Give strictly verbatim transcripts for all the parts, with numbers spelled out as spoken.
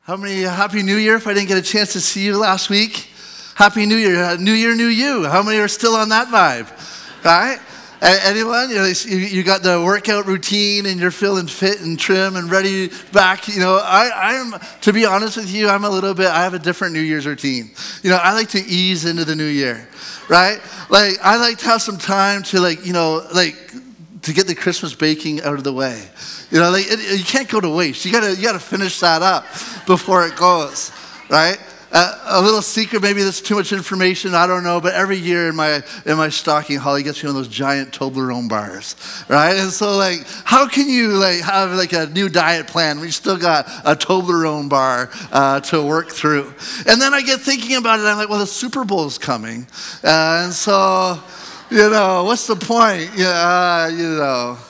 How many Happy New Year if I didn't get a chance to see you last week? Happy New Year. New Year, new you. How many are still on that vibe? Right? Anyone? You know, you got the workout routine and you're feeling fit and trim and ready back. You know, I, I'm, to be honest with you, I'm a little bit, I have a different New Year's routine. You know, I like to ease into the new year, right? Like, I like to have some time to like, you know, like, to get the Christmas baking out of the way. You know, like it, you can't go to waste. You gotta, you gotta finish that up before it goes, right? Uh, a little secret, maybe that's too much information, I don't know, but every year in my in my stocking, Holly gets me one of those giant Toblerone bars, right? And so, like, how can you like have like a new diet plan when you still got a Toblerone bar uh, to work through? And then I get thinking about it, I'm like, well, the Super Bowl's coming, uh, and so, you know, what's the point? Yeah, uh, you know,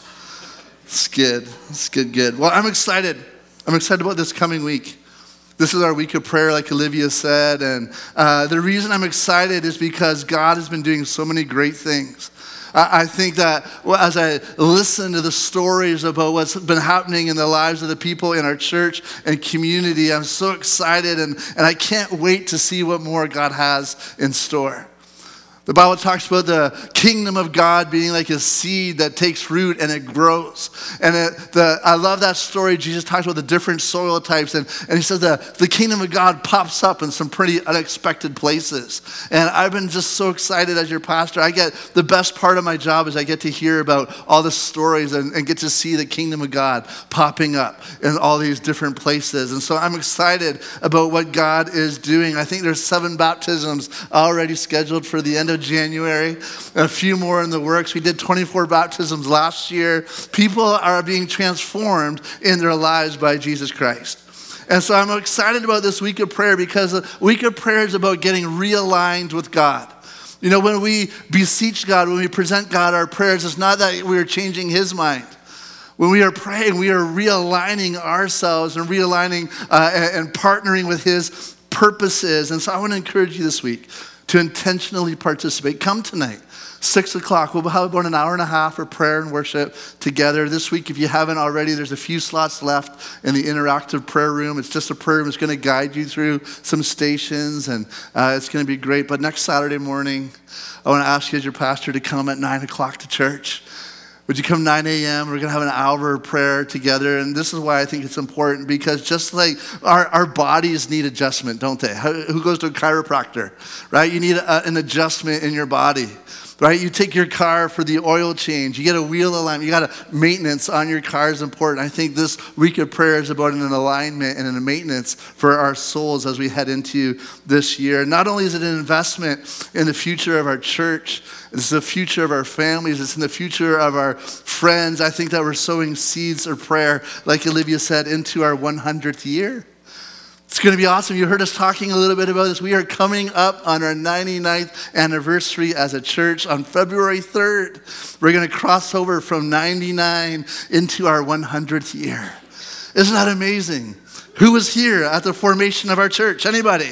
it's good, it's good, good. Well, I'm excited. I'm excited about this coming week. This is our week of prayer, like Olivia said, and uh, the reason I'm excited is because God has been doing so many great things. I, I think that well, as I listen to the stories about what's been happening in the lives of the people in our church and community, I'm so excited, and, and I can't wait to see what more God has in store. The Bible talks about the kingdom of God being like a seed that takes root and it grows. And it, the, I love that story. Jesus talks about the different soil types. And, and he says that the kingdom of God pops up in some pretty unexpected places. And I've been just so excited as your pastor. I get the best part of my job is I get to hear about all the stories and, and get to see the kingdom of God popping up in all these different places. And so I'm excited about what God is doing. I think there's seven baptisms already scheduled for the end of January, a few more in the works. We did twenty-four baptisms last year. People are being transformed in their lives by Jesus Christ. And so I'm excited about this week of prayer because the week of prayer is about getting realigned with God. You know, when we beseech God, when we present God our prayers, it's not that we are changing his mind. When we are praying, we are realigning ourselves and realigning uh, and partnering with his purposes. And so I want to encourage you this week to intentionally participate. Come tonight, six o'clock. We'll have about an hour and a half for prayer and worship together. This week, if you haven't already, there's a few slots left in the interactive prayer room. It's just a prayer room. It's going to guide you through some stations, and uh, it's going to be great. But next Saturday morning, I want to ask you as your pastor to come at nine o'clock to church. Would you come nine a.m.? We're going to have an hour of prayer together. And this is why I think it's important, because just like our, our bodies need adjustment, don't they? Who goes to a chiropractor, right? You need a, an adjustment in your body, right? You take your car for the oil change. You get a wheel alignment. You got a maintenance on your car is important. I think this week of prayer is about an alignment and a maintenance for our souls as we head into this year. Not only is it an investment in the future of our church, it's the future of our families. It's in the future of our friends. I think that we're sowing seeds of prayer, like Olivia said, into our one hundredth year. It's going to be awesome. You heard us talking a little bit about this. We are coming up on our ninety-ninth anniversary as a church on February third. We're going to cross over from ninety-nine into our one hundredth year. Isn't that amazing? Who was here at the formation of our church? Anybody?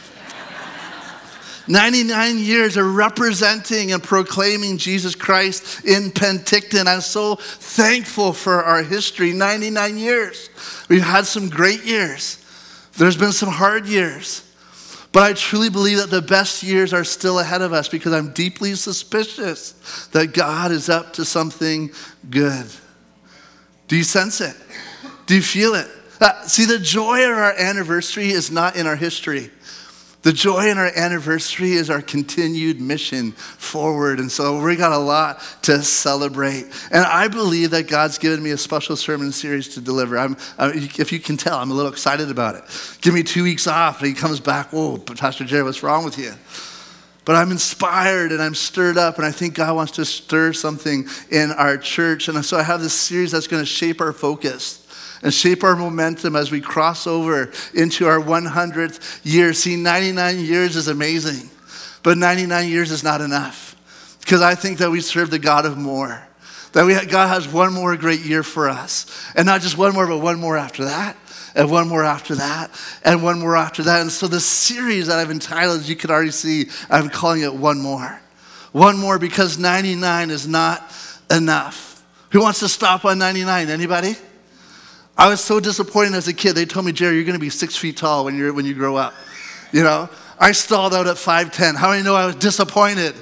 ninety-nine years of representing and proclaiming Jesus Christ in Penticton. I'm so thankful for our history. ninety-nine years. We've had some great years. There's been some hard years. But I truly believe that the best years are still ahead of us, because I'm deeply suspicious that God is up to something good. Do you sense it? Do you feel it? Uh, see, the joy of our anniversary is not in our history. The joy in our anniversary is our continued mission forward. And so we got a lot to celebrate. And I believe that God's given me a special sermon series to deliver. I'm, uh, if you can tell, I'm a little excited about it. Give me two weeks off, and he comes back, whoa, Pastor Jerry, what's wrong with you? But I'm inspired and I'm stirred up, and I think God wants to stir something in our church. And so I have this series that's going to shape our focus and shape our momentum as we cross over into our one hundredth year. See, ninety-nine years is amazing, but ninety-nine years is not enough, because I think that we serve the God of more, that we God has one more great year for us, and not just one more, but one more after that, and one more after that, and one more after that. And so the series that I've entitled, as you can already see, I'm calling it One More. One more, because ninety-nine is not enough. Who wants to stop on ninety-nine? Anybody? I was so disappointed as a kid. They told me, Jerry, you're going to be six feet tall when you're when you grow up. You know, I stalled out at five ten. How many know I was disappointed?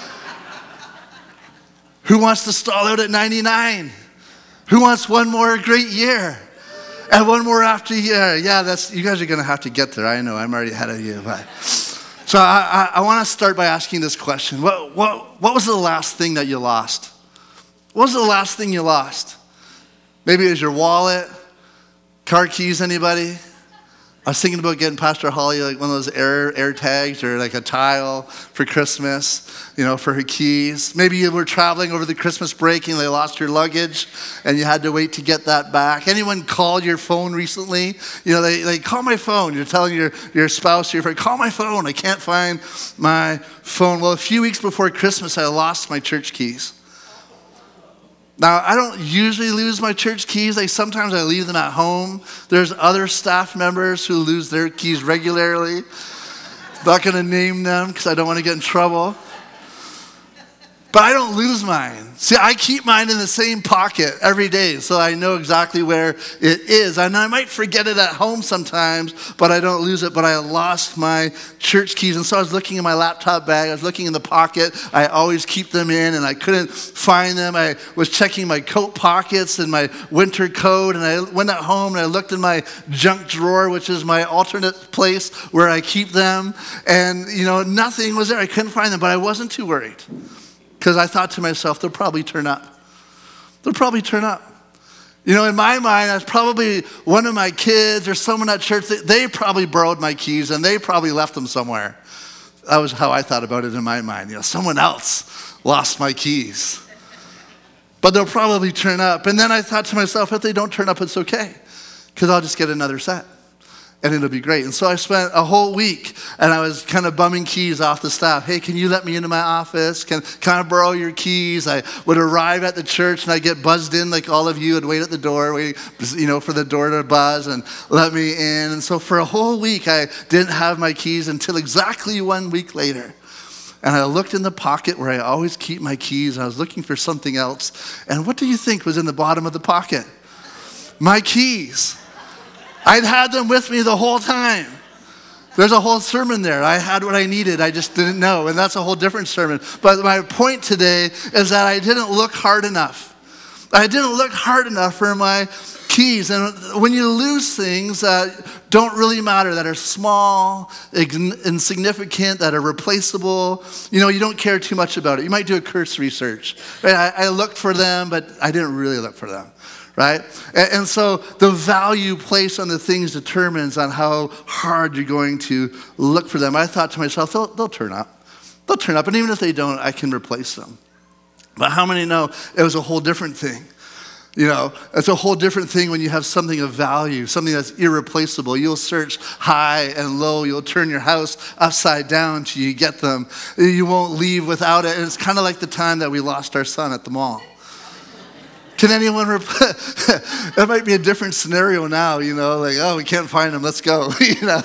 Who wants to stall out at ninety-nine? Who wants one more great year? And one more after year? Yeah, that's you guys are going to have to get there. I know, I'm already ahead of you. But. So I, I, I want to start by asking this question. What, what, what was the last thing that you lost? What was the last thing you lost? Maybe it was your wallet, car keys, anybody? I was thinking about getting Pastor Holly like one of those air air tags or like a tile for Christmas, you know, for her keys. Maybe you were traveling over the Christmas break and they lost your luggage and you had to wait to get that back. Anyone called your phone recently? You know, they, they call my phone. You're telling your, your spouse, your friend, call my phone. I can't find my phone. Well, a few weeks before Christmas, I lost my church keys. Now, I don't usually lose my church keys. Like sometimes I leave them at home. There's other staff members who lose their keys regularly. Not going to name them because I don't want to get in trouble. But I don't lose mine. See, I keep mine in the same pocket every day, so I know exactly where it is. And I might forget it at home sometimes, but I don't lose it. But I lost my church keys. And so I was looking in my laptop bag. I was looking in the pocket. I always keep them in, and I couldn't find them. I was checking my coat pockets and my winter coat, and I went at home, and I looked in my junk drawer, which is my alternate place where I keep them. And, you know, nothing was there. I couldn't find them, but I wasn't too worried. Because I thought to myself, they'll probably turn up. They'll probably turn up. You know, in my mind, I was probably one of my kids or someone at church, they, they probably borrowed my keys and they probably left them somewhere. That was how I thought about it in my mind. You know, someone else lost my keys. But they'll probably turn up. And then I thought to myself, if they don't turn up, it's okay. Because I'll just get another set. And it'll be great. And so I spent a whole week and I was kind of bumming keys off the staff. Hey, can you let me into my office? Can, can I borrow your keys? I would arrive at the church and I'd get buzzed in like all of you would wait at the door, wait, you know, for the door to buzz and let me in. And so for a whole week, I didn't have my keys until exactly one week later. And I looked in the pocket where I always keep my keys and I was looking for something else. And what do you think was in the bottom of the pocket? My keys. I'd had them with me the whole time. There's a whole sermon there. I had what I needed. I just didn't know. And that's a whole different sermon. But my point today is that I didn't look hard enough. I didn't look hard enough for my keys. And when you lose things that don't really matter, that are small, insignificant, that are replaceable, you know, you don't care too much about it. You might do a cursory search. Right? I, I looked for them, but I didn't really look for them. Right? And, and so the value placed on the things determines on how hard you're going to look for them. I thought to myself, they'll, they'll turn up. They'll turn up. And even if they don't, I can replace them. But how many know it was a whole different thing? You know, it's a whole different thing when you have something of value, something that's irreplaceable. You'll search high and low. You'll turn your house upside down till you get them. You won't leave without it. And it's kind of like the time that we lost our son at the mall. Can anyone, rep- that might be a different scenario now, you know, like, oh, we can't find him, let's go, you know.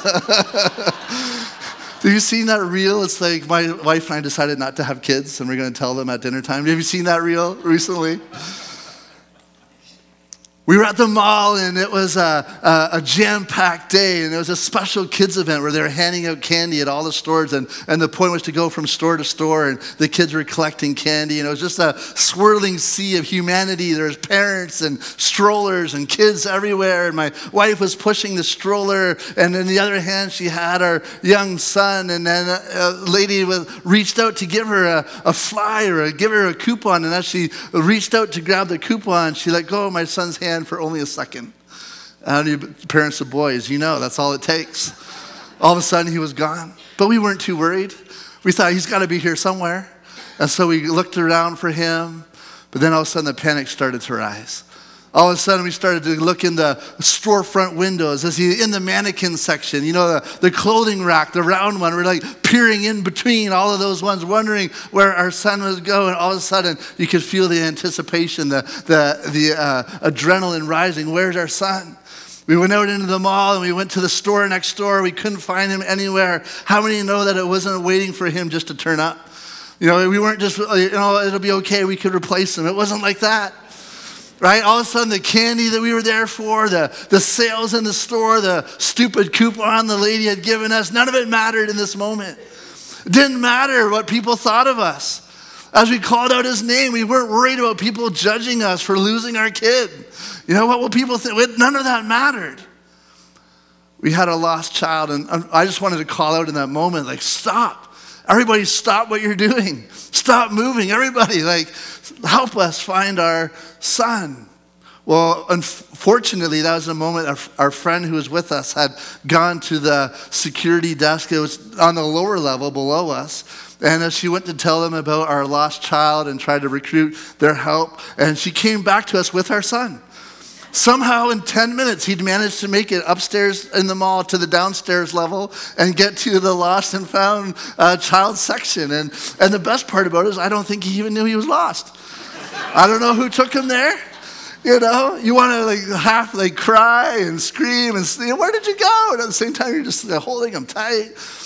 Have you seen that reel? It's like my wife and I decided not to have kids and we're going to tell them at dinner time. Have you seen that reel recently? We were at the mall and it was a, a, a jam-packed day and it was a special kids event where they were handing out candy at all the stores and, and the point was to go from store to store and the kids were collecting candy and it was just a swirling sea of humanity. There was parents and strollers and kids everywhere and my wife was pushing the stroller and in the other hand she had our young son and then a lady was, reached out to give her a, a flyer or give her a coupon and as she reached out to grab the coupon she let go of my son's hand for only a second. How many parents of boys, you know, that's all it takes. All of a sudden he was gone. But we weren't too worried. We thought he's got to be here somewhere. And so we looked around for him. But then all of a sudden the panic started to rise. All of a sudden we started to look in the storefront windows, as he in the mannequin section, you know, the, the clothing rack, the round one. We're like peering in between all of those ones, wondering where our son was going. All of a sudden you could feel the anticipation, the, the, the uh, adrenaline rising. Where's our son? We went out into the mall and we went to the store next door. We couldn't find him anywhere. How many know that it wasn't waiting for him just to turn up? You know, we weren't just, you know, it'll be okay, we could replace him. It wasn't like that. right? All of a sudden, the candy that we were there for, the, the sales in the store, the stupid coupon the lady had given us, none of it mattered in this moment. It didn't matter what people thought of us. As we called out his name, we weren't worried about people judging us for losing our kid. You know, what will people think? None of that mattered. We had a lost child, and I just wanted to call out in that moment, like, stop. Everybody stop what you're doing. Stop moving. Everybody, like, help us find our son. Well, unfortunately, that was a moment our, our friend who was with us had gone to the security desk. It was on the lower level below us. And as she went to tell them about our lost child and tried to recruit their help, and she came back to us with our son. Somehow in ten minutes, he'd managed to make it upstairs in the mall to the downstairs level and get to the lost and found uh, child section. And, and the best part about it is I don't think he even knew he was lost. I don't know who took him there. You know, you want to like half like cry and scream and say, where did you go? And at the same time, you're just uh, holding him tight.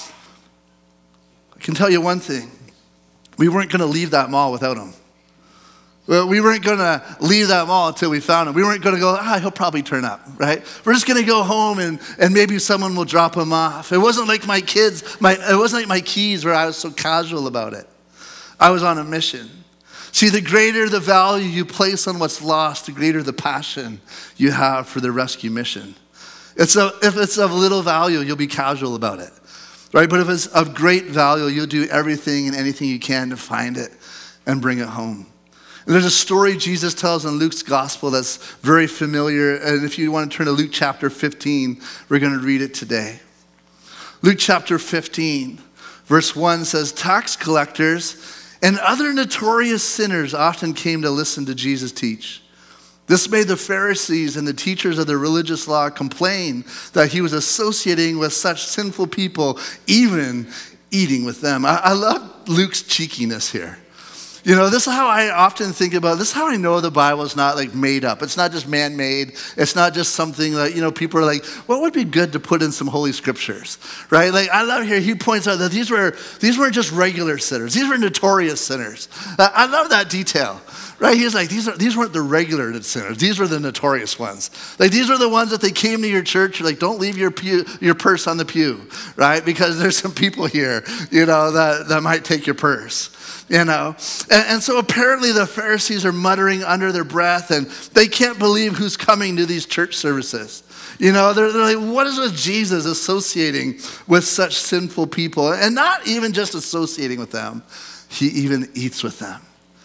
I can tell you one thing. We weren't going to leave that mall without him. Well, we weren't going to leave that mall until we found him. We weren't going to go, ah, he'll probably turn up, right? We're just going to go home and, and maybe someone will drop him off. It wasn't like my kids, my, it wasn't like my keys where I was so casual about it. I was on a mission. See, the greater the value you place on what's lost, the greater the passion you have for the rescue mission. It's a, if it's of little value, you'll be casual about it, right? But if it's of great value, you'll do everything and anything you can to find it and bring it home. And there's a story Jesus tells in Luke's gospel that's very familiar. And if you want to turn to Luke chapter fifteen, we're going to read it today. Luke chapter fifteen, verse one says, tax collectors and other notorious sinners often came to listen to Jesus teach. This made the Pharisees and the teachers of the religious law complain that he was associating with such sinful people, even eating with them. I, I love Luke's cheekiness here. You know, this is how I often think about, this is how I know the Bible is not like made up. It's not just man-made. It's not just something that, you know, people are like, what would be good to put in some holy scriptures, right? Like I love here, he points out that these were, these weren't just regular sinners. These were notorious sinners. I love that detail, right? He's like, these are these weren't the regular sinners. These were the notorious ones. Like these were the ones that they came to your church, you're like, don't leave your pew, your purse on the pew, right? Because there's some people here, you know, that, that might take your purse. You know, and, and so apparently the Pharisees are muttering under their breath and they can't believe who's coming to these church services. You know, they're, they're like, what is with Jesus associating with such sinful people? And not even just associating with them, he even eats with them.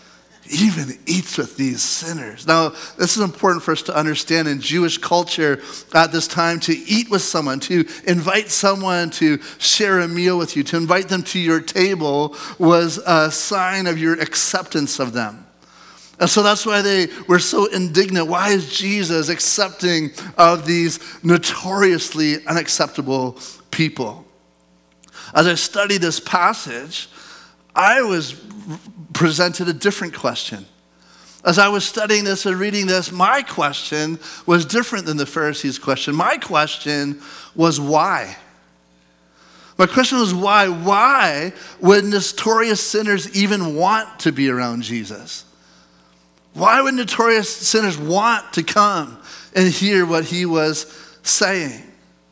Even eats with these sinners. Now, this is important for us to understand in Jewish culture at this time. To eat with someone, to invite someone to share a meal with you, to invite them to your table was a sign of your acceptance of them. And so that's why they were so indignant. Why is Jesus accepting of these notoriously unacceptable people? As I studied this passage, I was presented a different question. As I was studying this and reading this, my question was different than the Pharisees' question. My question was why? My question was why? Why would notorious sinners even want to be around Jesus? Why would notorious sinners want to come and hear what he was saying?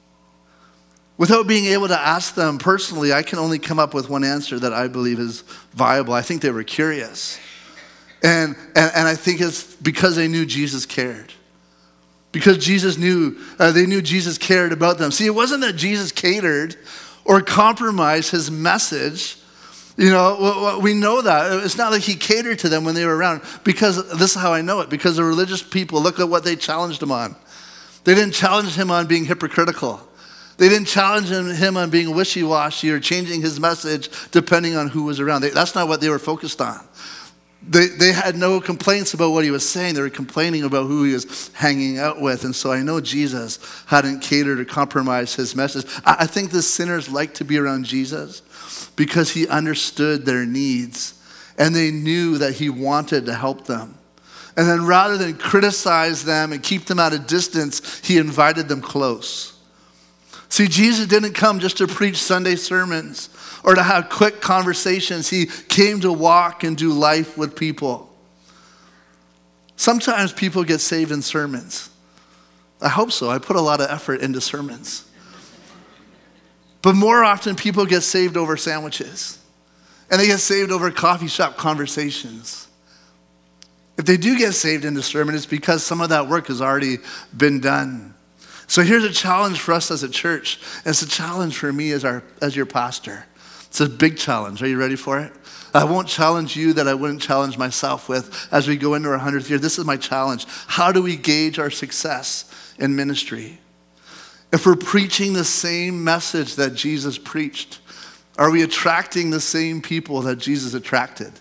Without being able to ask them personally, I can only come up with one answer that I believe is viable. I think they were curious. And, and, and I think it's because they knew Jesus cared. Because Jesus knew, uh, they knew Jesus cared about them. See, it wasn't that Jesus catered or compromised his message. You know, we know that. It's not like he catered to them when they were around. Because this is how I know it. Because the religious people, look at what they challenged him on. They didn't challenge him on being hypocritical. They didn't challenge him on being wishy-washy or changing his message depending on who was around. They, that's not what they were focused on. They, they had no complaints about what he was saying. They were complaining about who he was hanging out with. And so I know Jesus hadn't catered or compromised his message. I, I think the sinners liked to be around Jesus because he understood their needs and they knew that he wanted to help them. And then rather than criticize them and keep them at a distance, he invited them close. See, Jesus didn't come just to preach Sunday sermons or to have quick conversations. He came to walk and do life with people. Sometimes people get saved in sermons. I hope so. I put a lot of effort into sermons. But more often, people get saved over sandwiches. And they get saved over coffee shop conversations. If they do get saved in the sermon, it's because some of that work has already been done. So here's a challenge for us as a church. And it's a challenge for me as our as your pastor. It's a big challenge. Are you ready for it? I won't challenge you that I wouldn't challenge myself with as we go into our hundredth year. This is my challenge. How do we gauge our success in ministry? If we're preaching the same message that Jesus preached, are we attracting the same people that Jesus attracted?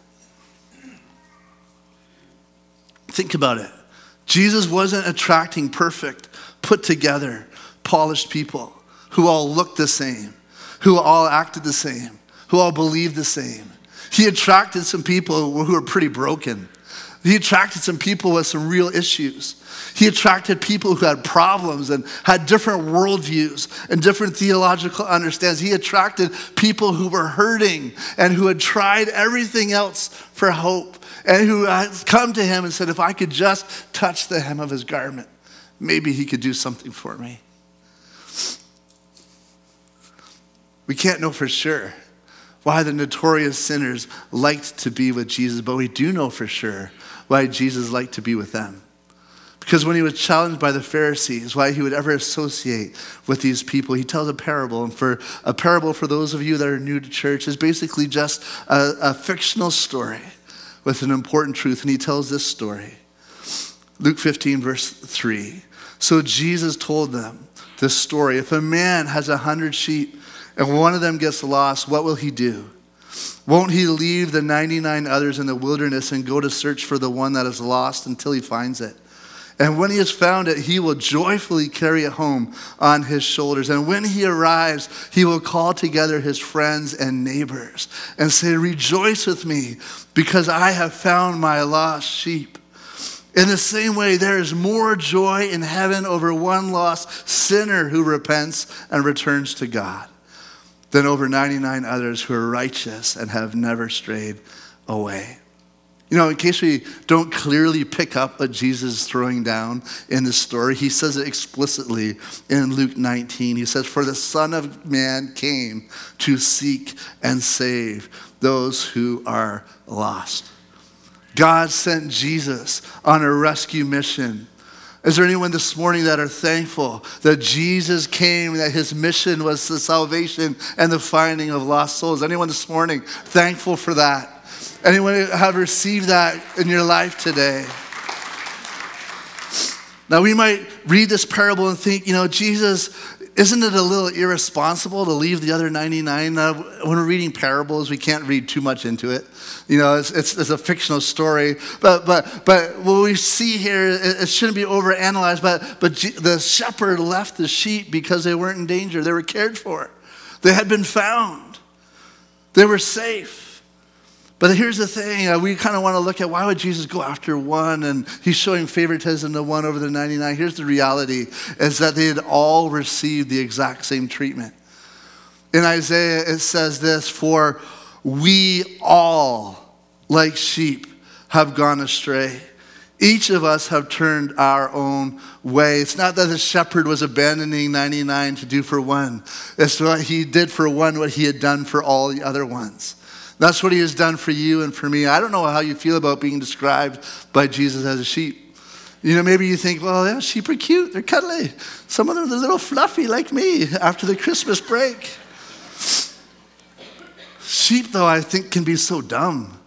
Think about it. Jesus wasn't attracting perfect, put together, polished people who all looked the same, who all acted the same, who all believed the same. He attracted some people who were pretty broken. He attracted some people with some real issues. He attracted people who had problems and had different worldviews and different theological understandings. He attracted people who were hurting and who had tried everything else for hope and who had come to him and said, if I could just touch the hem of his garment, maybe he could do something for me. We can't know for sure why the notorious sinners liked to be with Jesus, but we do know for sure why Jesus liked to be with them. Because when he was challenged by the Pharisees, why he would ever associate with these people, he tells a parable. And for a parable, for those of you that are new to church, is basically just a, a fictional story with an important truth. And he tells this story. Luke fifteen, verse three. So Jesus told them this story. If a man has a hundred sheep and one of them gets lost, what will he do? Won't he leave the ninety-nine others in the wilderness and go to search for the one that is lost until he finds it? And when he has found it, he will joyfully carry it home on his shoulders. And when he arrives, he will call together his friends and neighbors and say, rejoice with me because I have found my lost sheep. In the same way, there is more joy in heaven over one lost sinner who repents and returns to God than over ninety-nine others who are righteous and have never strayed away. You know, in case we don't clearly pick up what Jesus is throwing down in this story, he says it explicitly in Luke nineteen. He says, for the Son of Man came to seek and save those who are lost. God sent Jesus on a rescue mission. Is there anyone this morning that are thankful that Jesus came, that his mission was the salvation and the finding of lost souls? Anyone this morning thankful for that? Anyone have received that in your life today? Now we might read this parable and think, you know, Jesus, isn't it a little irresponsible to leave the other ninety-nine? Now, when we're reading parables, we can't read too much into it. You know, it's, it's, it's a fictional story. But but but what we see here, it, it shouldn't be overanalyzed. But but G- the shepherd left the sheep because they weren't in danger. They were cared for. They had been found. They were safe. But here's the thing, uh, we kind of want to look at why would Jesus go after one and he's showing favoritism to one over the ninety-nine. Here's the reality, is that they had all received the exact same treatment. In Isaiah, it says this, for we all, like sheep, have gone astray. Each of us have turned our own way. It's not that the shepherd was abandoning ninety-nine to do for one. It's what he did for one, what he had done for all the other ones. That's what he has done for you and for me. I don't know how you feel about being described by Jesus as a sheep. You know, maybe you think, well, yeah, sheep are cute. They're cuddly. Some of them are a little fluffy like me after the Christmas break. Sheep, though, I think can be so dumb.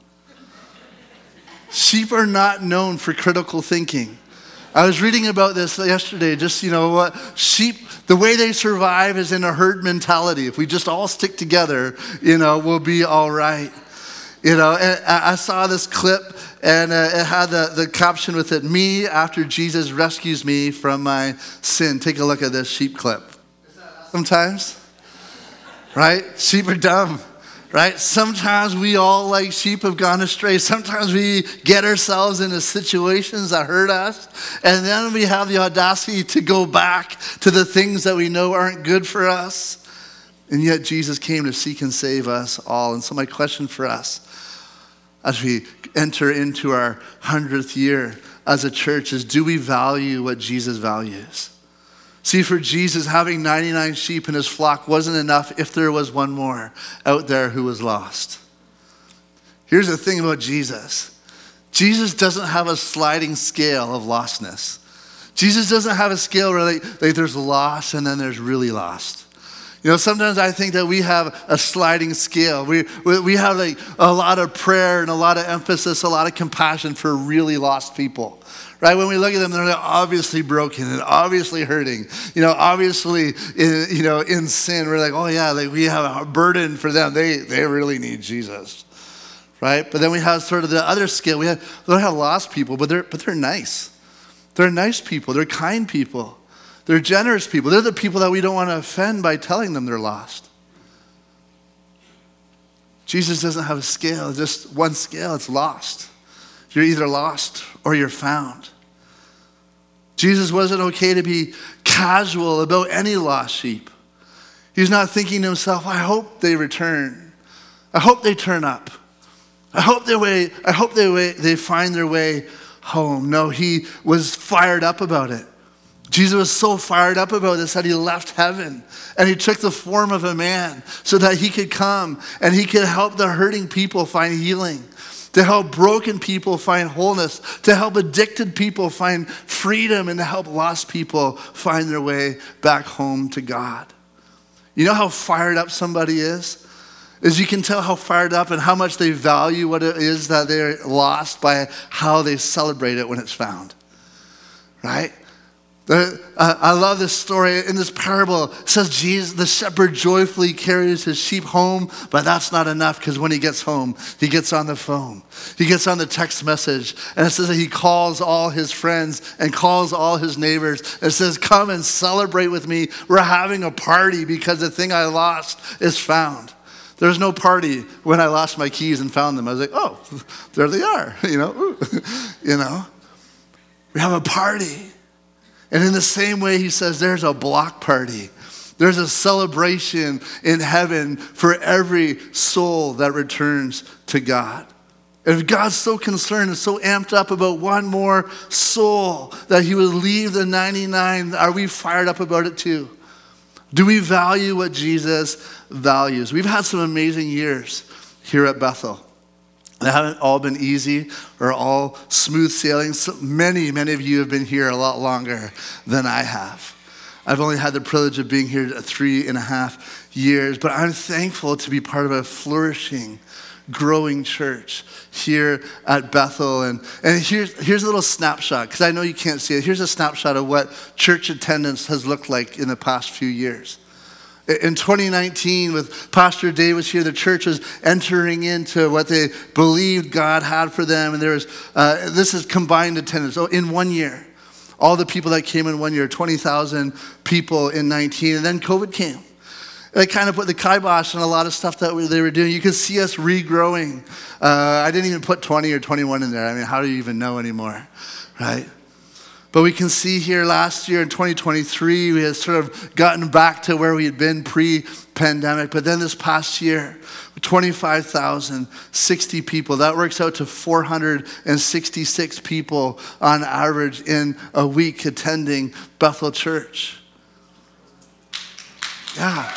Sheep are not known for critical thinking. I was reading about this yesterday, just, you know, what sheep, the way they survive is in a herd mentality. If we just all stick together, you know, we'll be all right. You know, and I saw this clip and uh, it had the, the caption with it, me after Jesus rescues me from my sin. Take a look at this sheep clip. Sometimes, right? Sheep are dumb. Right? Sometimes we all, like sheep, have gone astray. Sometimes we get ourselves into situations that hurt us, and then we have the audacity to go back to the things that we know aren't good for us. And yet Jesus came to seek and save us all. And so my question for us, as we enter into our hundredth year as a church is, do we value what Jesus values? See, for Jesus, having ninety-nine sheep in his flock wasn't enough if there was one more out there who was lost. Here's the thing about Jesus. Jesus doesn't have a sliding scale of lostness. Jesus doesn't have a scale where like, like there's lost and then there's really lost. You know, sometimes I think that we have a sliding scale. We, we we have like a lot of prayer and a lot of emphasis, a lot of compassion for really lost people. Right? When we look at them, they're obviously broken and obviously hurting. You know, obviously, in, you know, in sin. We're like, oh yeah, like we have a burden for them. They they really need Jesus, right? But then we have sort of the other scale. We have we don't have lost people, but they're but they're nice. They're nice people. They're kind people. They're generous people. They're the people that we don't want to offend by telling them they're lost. Jesus doesn't have a scale, just one scale. It's lost. You're either lost or you're found. Jesus wasn't okay to be casual about any lost sheep. He's not thinking to himself, I hope they return. I hope they turn up. I hope they way, I hope they way, they find their way home. No, he was fired up about it. Jesus was so fired up about this that he left heaven and he took the form of a man so that he could come and he could help the hurting people find healing, to help broken people find wholeness, to help addicted people find freedom, and to help lost people find their way back home to God. You know how fired up somebody is? Is you can tell how fired up and how much they value what it is that they're lost by how they celebrate it when it's found, right? The, uh, I love this story. In this parable, it says Jesus, the shepherd joyfully carries his sheep home, but that's not enough because when he gets home, he gets on the phone. He gets on the text message, and it says that he calls all his friends and calls all his neighbors. It says, come and celebrate with me. We're having a party because the thing I lost is found. There was no party when I lost my keys and found them. I was like, oh, there they are, you know, you know. We have a party. And in the same way, he says, there's a block party. There's a celebration in heaven for every soul that returns to God. And if God's so concerned and so amped up about one more soul that he would leave the ninety-nine, are we fired up about it too? Do we value what Jesus values? We've had some amazing years here at Bethel. They haven't all been easy or all smooth sailing. So many, many of you have been here a lot longer than I have. I've only had the privilege of being here three and a half years, but I'm thankful to be part of a flourishing, growing church here at Bethel. And, and here's, here's a little snapshot, because I know you can't see it. Here's a snapshot of what church attendance has looked like in the past few years. In twenty nineteen, with Pastor Dave was here, the church was entering into what they believed God had for them. And there was, uh, this is combined attendance. So in one year, all the people that came in one year, twenty thousand people in nineteen. And then COVID came. And it kind of put the kibosh on a lot of stuff that we, they were doing. You could see us regrowing. Uh, I didn't even put twenty or twenty-one in there. I mean, how do you even know anymore, right? But we can see here last year in twenty twenty-three, we had sort of gotten back to where we had been pre-pandemic. But then this past year, twenty-five thousand sixty people. That works out to four hundred sixty-six people on average in a week attending Bethel Church. Yeah.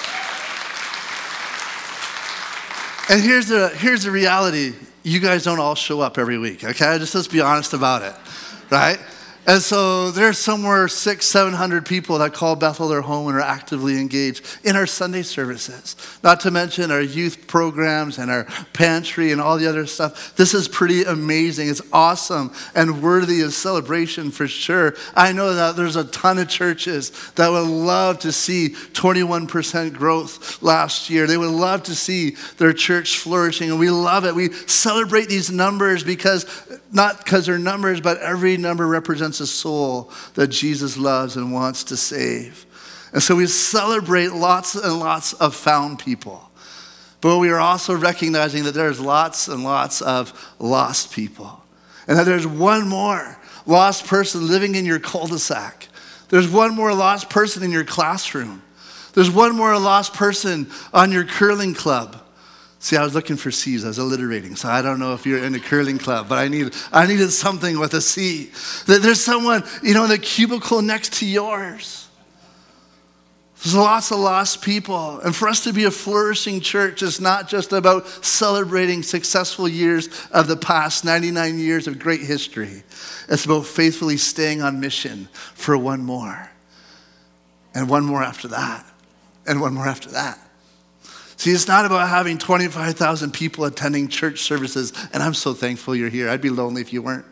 And here's the, here's the reality. You guys don't all show up every week, okay? Just let's be honest about it, right? And so there's somewhere six, seven hundred people that call Bethel their home and are actively engaged in our Sunday services. Not to mention our youth programs and our pantry and all the other stuff. This is pretty amazing. It's awesome and worthy of celebration for sure. I know that there's a ton of churches that would love to see twenty-one percent growth last year. They would love to see their church flourishing, and we love it. We celebrate these numbers because, not because they're numbers, but every number represents a soul that Jesus loves and wants to save. And so we celebrate lots and lots of found people. But we are also recognizing that there's lots and lots of lost people. And that there's one more lost person living in your cul-de-sac. There's one more lost person in your classroom. There's one more lost person on your curling club. See, I was looking for C's. I was alliterating. So I don't know if you're in a curling club, but I need I needed something with a C. There's someone, you know, in the cubicle next to yours. There's lots of lost people. And for us to be a flourishing church is not just about celebrating successful years of the past, ninety-nine years of great history. It's about faithfully staying on mission for one more. And one more after that. And one more after that. See, it's not about having twenty-five thousand people attending church services, and I'm so thankful you're here. I'd be lonely if you weren't.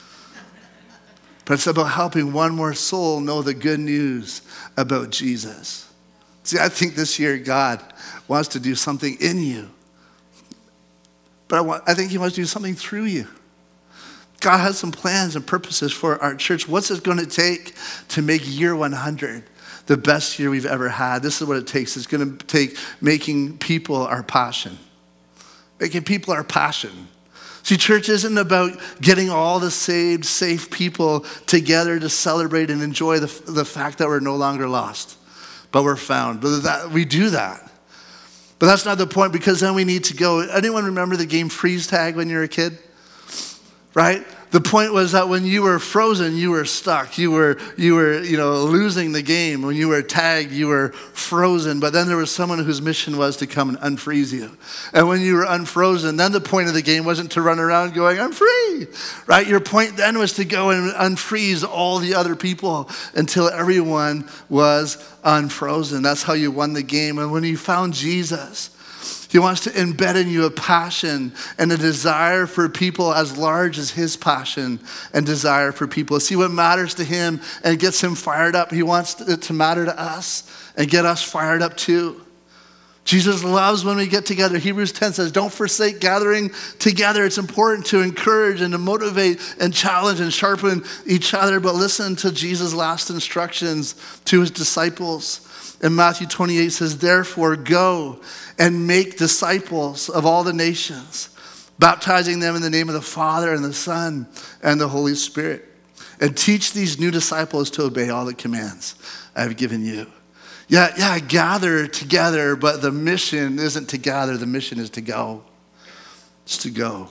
But it's about helping one more soul know the good news about Jesus. See, I think this year God wants to do something in you. But I, want, I think he wants to do something through you. God has some plans and purposes for our church. What's it going to take to make year one hundred the best year we've ever had? This is what it takes. It's going to take making people our passion. Making people our passion. See, church isn't about getting all the saved, safe people together to celebrate and enjoy the, the fact that we're no longer lost, but we're found. But that, we do that. But that's not the point, because then we need to go. Anyone remember the game freeze tag when you were a kid? Right? The point was that when you were frozen, you were stuck. You were, you were, you know, losing the game. When you were tagged, you were frozen. But then there was someone whose mission was to come and unfreeze you. And when you were unfrozen, then the point of the game wasn't to run around going, I'm free, right? Your point then was to go and unfreeze all the other people until everyone was unfrozen. That's how you won the game. And when you found Jesus, he wants to embed in you a passion and a desire for people as large as his passion and desire for people. See what matters to him and gets him fired up. He wants it to matter to us and get us fired up too. Jesus loves when we get together. Hebrews ten says, don't forsake gathering together. It's important to encourage and to motivate and challenge and sharpen each other. But listen to Jesus' last instructions to his disciples. In Matthew twenty-eight says, therefore go and make disciples of all the nations, baptizing them in the name of the Father and the Son and the Holy Spirit. And teach these new disciples to obey all the commands I have given you. Yeah, yeah, gather together, but the mission isn't to gather. The mission is to go. It's to go.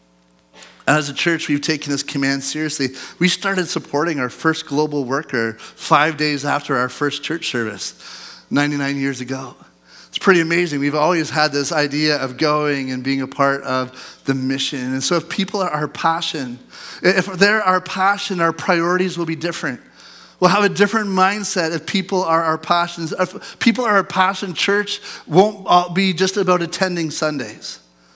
As a church, we've taken this command seriously. We started supporting our first global worker five days after our first church service, ninety-nine years ago. It's pretty amazing. We've always had this idea of going and being a part of the mission. And so if people are our passion, if they're our passion, our priorities will be different. We'll have a different mindset if people are our passions. If people are our passion, church won't be just about attending Sundays.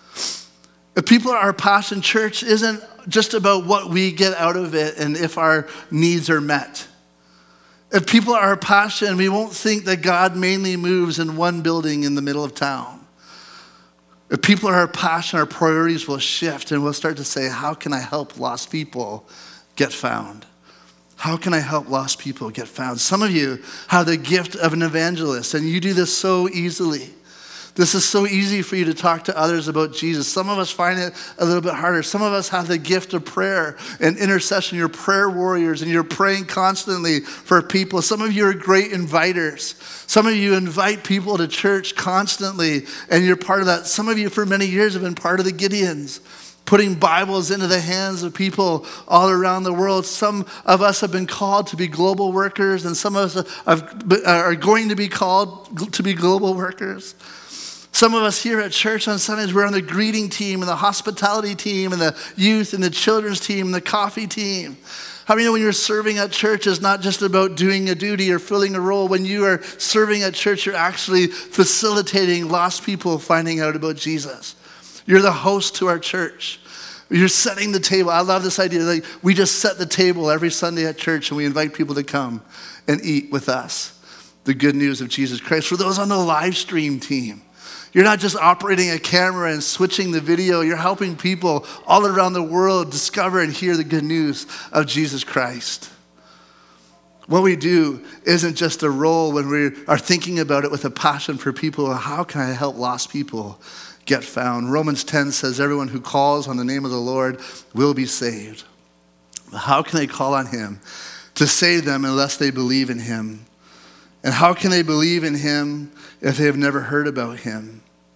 If people are our passion, church isn't just about what we get out of it and if our needs are met. If people are our passion, we won't think that God mainly moves in one building in the middle of town. If people are our passion, our priorities will shift and we'll start to say, how can I help lost people get found? How can I help lost people get found? Some of you have the gift of an evangelist, and you do this so easily. This is so easy for you to talk to others about Jesus. Some of us find it a little bit harder. Some of us have the gift of prayer and intercession. You're prayer warriors and you're praying constantly for people. Some of you are great inviters. Some of you invite people to church constantly and you're part of that. Some of you for many years have been part of the Gideons, putting Bibles into the hands of people all around the world. Some of us have been called to be global workers, and some of us have, are going to be called to be global workers. Some of us here at church on Sundays, we're on the greeting team and the hospitality team and the youth and the children's team and the coffee team. How many know when you're serving at church, it's not just about doing a duty or filling a role. When you are serving at church, you're actually facilitating lost people finding out about Jesus. You're the host to our church. You're setting the table. I love this idea. Like, we just set the table every Sunday at church and we invite people to come and eat with us the good news of Jesus Christ. For those on the live stream team, you're not just operating a camera and switching the video. You're helping people all around the world discover and hear the good news of Jesus Christ. What we do isn't just a role when we are thinking about it with a passion for people. How can I help lost people get found? Romans ten says everyone who calls on the name of the Lord will be saved. How can they call on him to save them unless they believe in him? And how can they believe in him if they have never heard about him?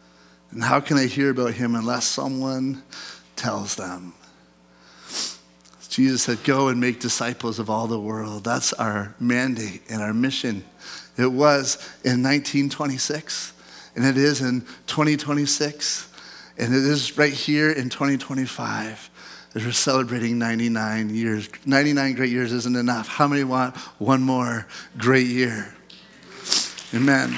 And how can I hear about him unless someone tells them? Jesus said, go and make disciples of all the world. That's our mandate and our mission. It was in nineteen twenty-six, and it is in twenty twenty-six, and it is right here in twenty twenty-five as we're celebrating ninety-nine years. ninety-nine great years isn't enough. How many want one more great year? Amen.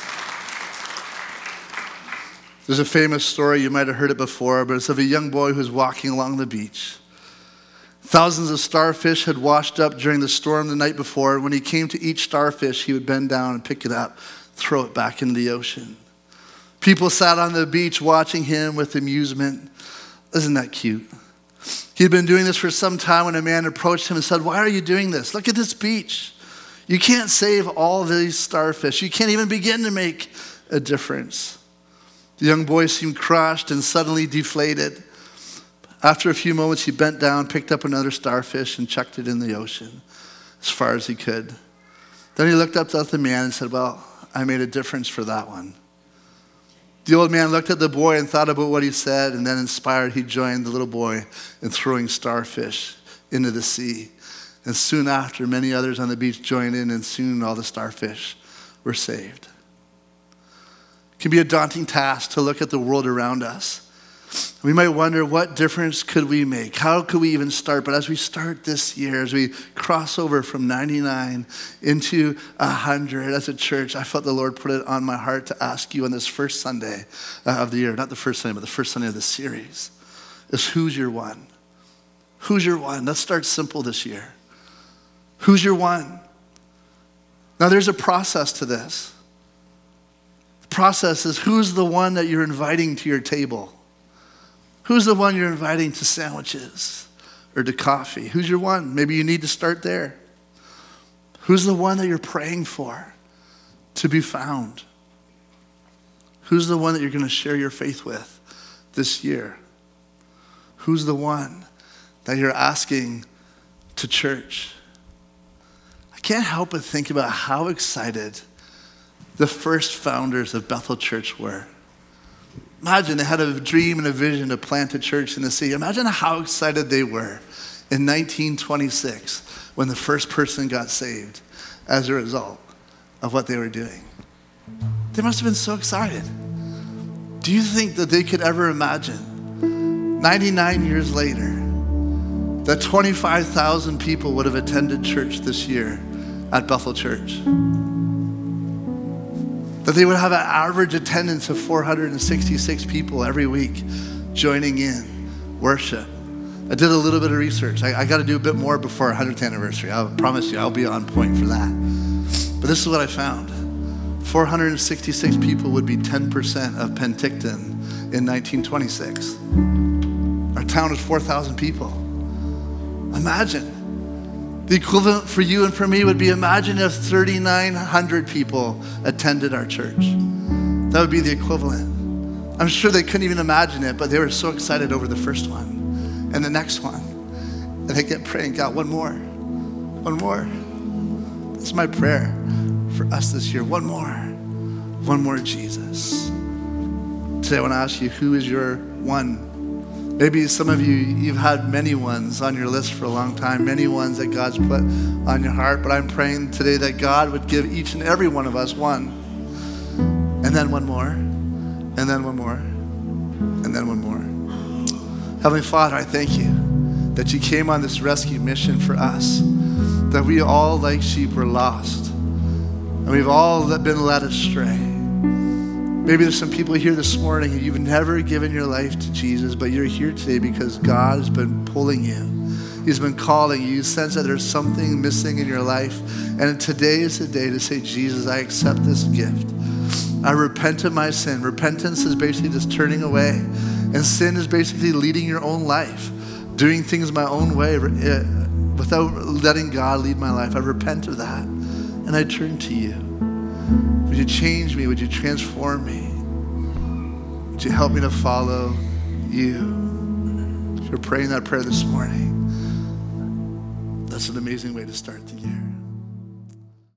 There's a famous story, you might have heard it before, but it's of a young boy who's walking along the beach. Thousands of starfish had washed up during the storm the night before. And when he came to each starfish, he would bend down and pick it up, throw it back into the ocean. People sat on the beach watching him with amusement. Isn't that cute? He had been doing this for some time when a man approached him and said, why are you doing this? Look at this beach. You can't save all these starfish. You can't even begin to make a difference. The young boy seemed crushed and suddenly deflated. After a few moments, he bent down, picked up another starfish, and chucked it in the ocean as far as he could. Then he looked up at the man and said, well, I made a difference for that one. The old man looked at the boy and thought about what he said, and then inspired, he joined the little boy in throwing starfish into the sea. And soon after, many others on the beach joined in, and soon all the starfish were saved. It can be a daunting task to look at the world around us. We might wonder, what difference could we make? How could we even start? But as we start this year, as we cross over from ninety-nine into one hundred as a church, I felt the Lord put it on my heart to ask you on this first Sunday of the year, not the first Sunday, but the first Sunday of the series, is who's your one? Who's your one? Let's start simple this year. Who's your one? Now there's a process to this. The process is, who's the one that you're inviting to your table? Who's the one you're inviting to sandwiches or to coffee? Who's your one? Maybe you need to start there. Who's the one that you're praying for to be found? Who's the one that you're going to share your faith with this year? Who's the one that you're asking to church? I can't help but think about how excited the first founders of Bethel Church were. Imagine they had a dream and a vision to plant a church in the city. Imagine how excited they were in nineteen twenty-six when the first person got saved as a result of what they were doing. They must have been so excited. Do you think that they could ever imagine ninety-nine years later that twenty-five thousand people would have attended church this year at Bethel Church? That they would have an average attendance of four hundred sixty-six people every week joining in worship. I did a little bit of research. I, I got to do a bit more before our one hundredth anniversary. I promise you I'll be on point for that. But this is what I found. four hundred sixty-six people would be ten percent of Penticton in nineteen twenty-six. Our town is four thousand people. Imagine. The equivalent for you and for me would be, imagine if thirty-nine hundred people attended our church. That would be the equivalent. I'm sure they couldn't even imagine it, but they were so excited over the first one and the next one. And they kept praying, God, one more, one more. That's my prayer for us this year. One more, one more Jesus. Today I want to ask you, who is your one? Maybe some of you, you've had many ones on your list for a long time, many ones that God's put on your heart, but I'm praying today that God would give each and every one of us one, and then one more, and then one more, and then one more. Heavenly Father, I thank you that you came on this rescue mission for us, that we all like sheep were lost, and we've all been led astray. Maybe there's some people here this morning and you've never given your life to Jesus, but you're here today because God has been pulling you. He's been calling you. You sense that there's something missing in your life. And today is the day to say, Jesus, I accept this gift. I repent of my sin. Repentance is basically just turning away. And sin is basically leading your own life, doing things my own way without letting God lead my life. I repent of that. And I turn to you. Would you change me? Would you transform me? Would you help me to follow you? If you're praying that prayer this morning, that's an amazing way to start the year.